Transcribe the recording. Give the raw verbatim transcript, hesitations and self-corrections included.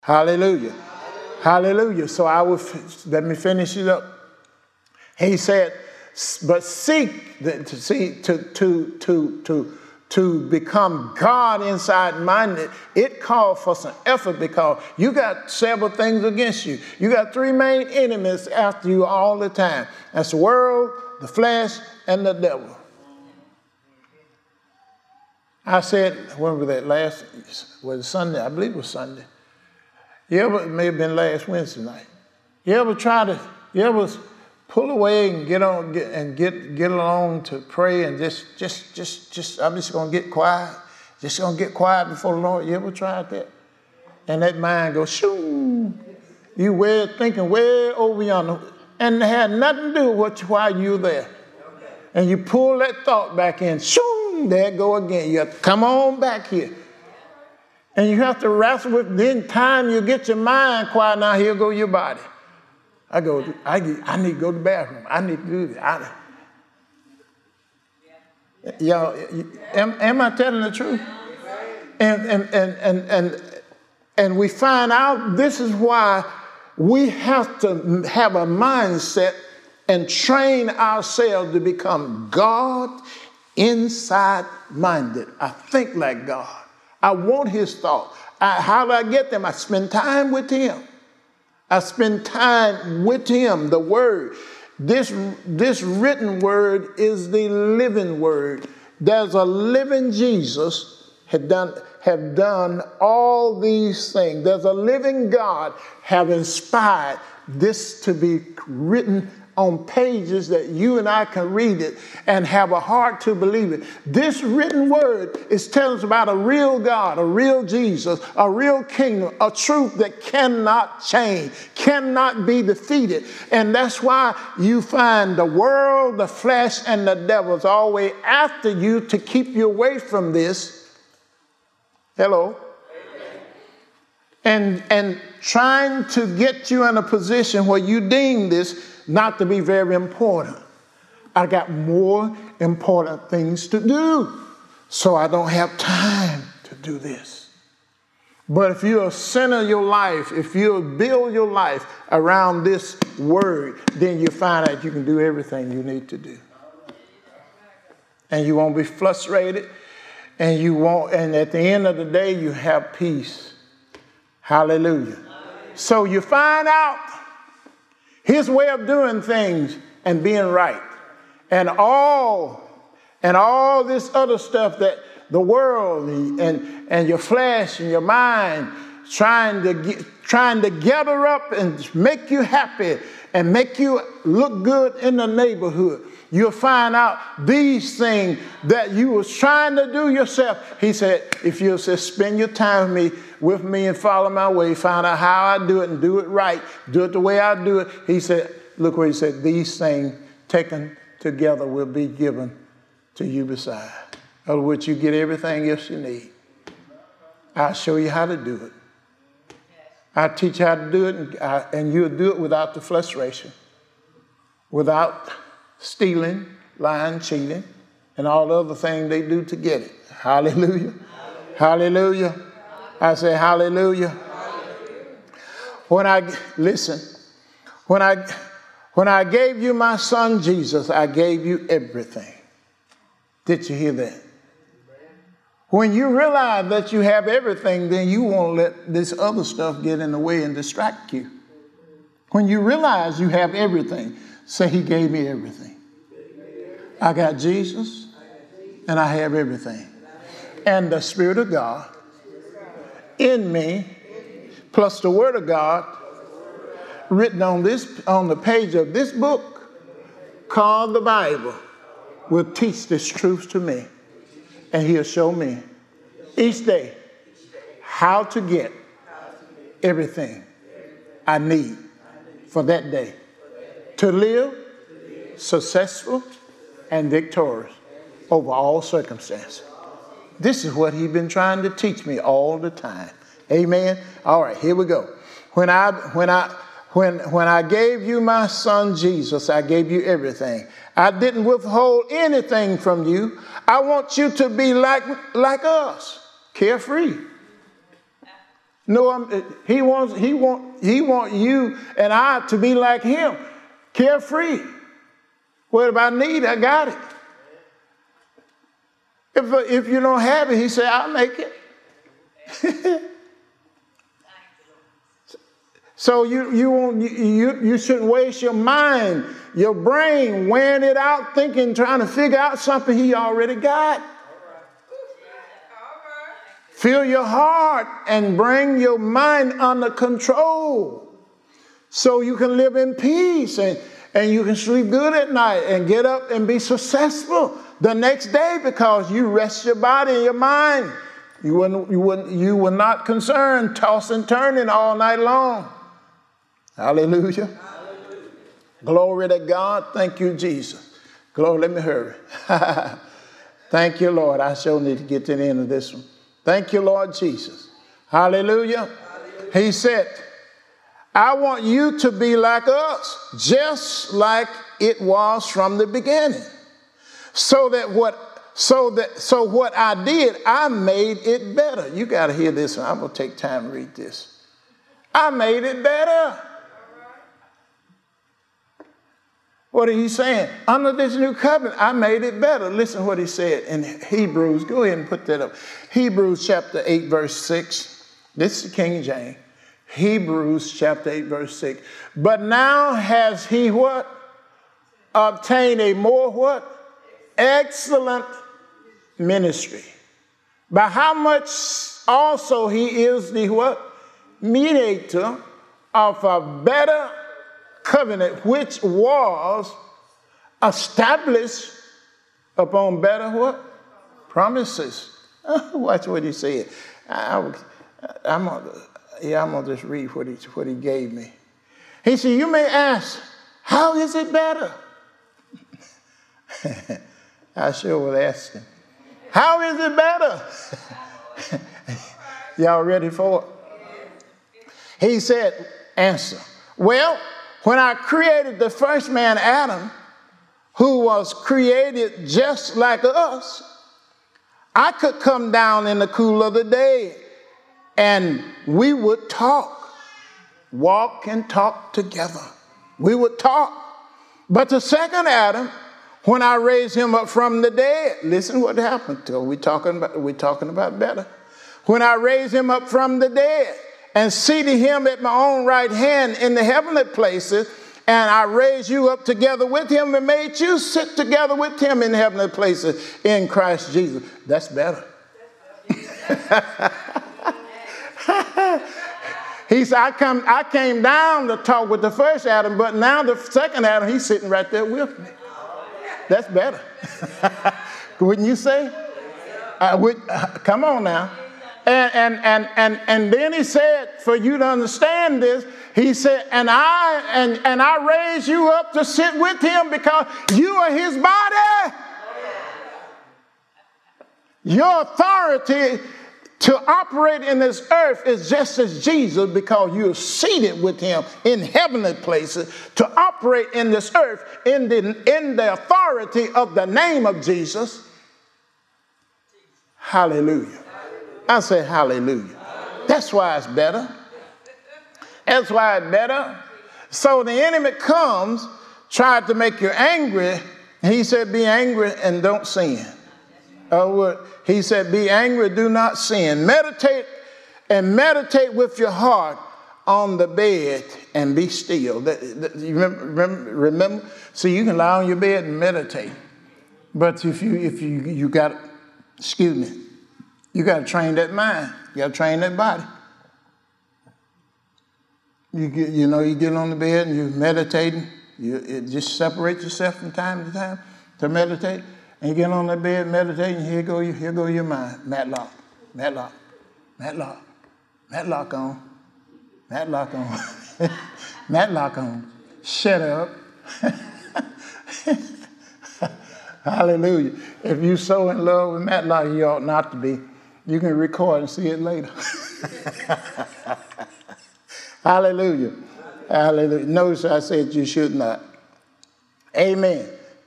Hallelujah. Hallelujah. So I will, let me finish it up. He said, but seek the, to see to to to to to become God inside minded. It called for some effort because you got several things against you. You got three main enemies after you all the time. That's the world, the flesh, and the devil. I said, when was that last, was it Sunday? I believe it was Sunday. You ever, it may have been last Wednesday night. You ever try to, you ever pull away and get on, get, and get get along to pray and just, just, just, just, I'm just going to get quiet. Just going to get quiet before the Lord. You ever tried that? And that mind goes, shoo. You way thinking way over yonder. And it had nothing to do with why you were there. And you pull that thought back in, shoo, there it go again. You have to come on back here. And you have to wrestle with, then time you get your mind quiet, now here go your body. I go, I, I need to go to the bathroom. I need to do this. I, y'all, am, am I telling the truth? And, and, and, and, and, and we find out this is why we have to have a mindset and train ourselves to become God inside minded. I think like God. I want his thought. I, how do I get them? I spend time with him. I spend time with him, the word. This, this written word is the living word. There's a living Jesus had done, have done all these things. There's a living God have inspired this to be written on pages that you and I can read it and have a heart to believe it. This written word is telling us about a real God, a real Jesus, a real kingdom, a truth that cannot change, cannot be defeated. And that's why you find the world, the flesh, and the devil is always after you to keep you away from this. Hello? And, and trying to get you in a position where you deem this not to be very important. I got more important things to do, so I don't have time to do this. But if you're a center your life, if you build your life around this word, then you find out you can do everything you need to do. And you won't be frustrated, and you won't, and at the end of the day, you have peace. Hallelujah. So you find out his way of doing things and being right. And all, and all this other stuff that the world and, and your flesh and your mind trying to get, trying to gather up and make you happy and make you look good in the neighborhood. You'll find out these things that you was trying to do yourself. He said, if you'll just spend your time with me, with me and follow my way, find out how I do it and do it right, do it the way I do it. He said, look where he said, these things taken together will be given to you beside. In other words, you get everything else you need. I'll show you how to do it. I'll teach you how to do it, and, I, and you'll do it without the frustration, without stealing, lying, cheating, and all the other things they do to get it. Hallelujah. Hallelujah. Hallelujah. I say hallelujah. Hallelujah. When I, listen, when I, when I gave you my son Jesus, I gave you everything. Did you hear that? When you realize that you have everything, then you won't let this other stuff get in the way and distract you. When you realize you have everything, say he gave me everything. I got Jesus and I have everything. And the Spirit of God in me, plus the Word of God written on this, on the page of this book called the Bible, will teach this truth to me. And he'll show me each day how to get everything I need for that day to live successful and victorious over all circumstances. This is what he's been trying to teach me all the time. Amen. All right, here we go. When I when I when when I gave you my son Jesus, I gave you everything. I didn't withhold anything from you. I want you to be like like us, carefree. No, I'm, he wants he want he want you and I to be like him, carefree. What if I need? I got it. If if you don't have it, he said, I'll make it. So you you won't you you shouldn't waste your mind, your brain, wearing it out, thinking, trying to figure out something he already got. Fill your heart and bring your mind under control so you can live in peace and, and you can sleep good at night and get up and be successful the next day because you rest your body and your mind. You wouldn't, you wouldn't, you were not concerned, tossing, turning all night long. Hallelujah. Hallelujah. Glory to God. Thank you, Jesus. Glory, let me hurry. Thank you, Lord. I sure need to get to the end of this one. Thank you, Lord Jesus. Hallelujah. Hallelujah. He said, I want you to be like us, just like it was from the beginning. So that what so that so what I did, I made it better. You got to hear this one. I'm going to take time to read this. I made it better. What are you saying? Under this new covenant, I made it better. Listen to what he said in Hebrews. Go ahead and put that up. Hebrews chapter eight, verse six. This is King James. Hebrews chapter eight, verse six. But now has he what? Obtained a more what? Excellent ministry. By how much also he is the what? Mediator of a better covenant, which was established upon better what? Promises. Watch what he said. I, I, I'm gonna, yeah, I'm gonna just read what he what he gave me. He said, "You may ask, how is it better?" I sure was asking, "How is it better?" Y'all ready for it? He said, "Answer. Well, when I created the first man, Adam, who was created just like us, I could come down in the cool of the day and we would talk, walk and talk together. We would talk. But the second Adam, when I raised him up from the dead, listen what happened to him. We're talking about, we're talking about better. When I raised him up from the dead, and seated him at my own right hand in the heavenly places, and I raised you up together with him and made you sit together with him in heavenly places in Christ Jesus." That's better. He said, I, come, I came down to talk with the first Adam, but now the second Adam, he's sitting right there with me. That's better. Wouldn't you say? Uh, would, uh, come on now. And, and, and, and, and then he said, for you to understand this, he said, and I, and, and I raised you up to sit with him because you are his body. Your authority to operate in this earth is just as Jesus, because you're seated with him in heavenly places to operate in this earth in the, in the authority of the name of Jesus. Hallelujah. I say hallelujah. That's why it's better. That's why it's better. So the enemy comes, tried to make you angry. He said, be angry and don't sin. Uh, he said, be angry, do not sin. Meditate and meditate with your heart on the bed and be still. That, that, you remember, remember, remember? So you can lie on your bed and meditate. But if you, if you, you got, excuse me, you got to train that mind. You got to train that body. You get, you know, you get on the bed and you're meditating. You it just separate yourself from time to time to meditate. And you get on the bed meditating. Here go, here go your mind. Matlock, Matlock, Matlock, Matlock on, Matlock on, Matlock on. Shut up. Hallelujah. If you're so in love with Matlock, you ought not to be. You can record and see it later. Hallelujah. Hallelujah. Notice I said you should not. Amen.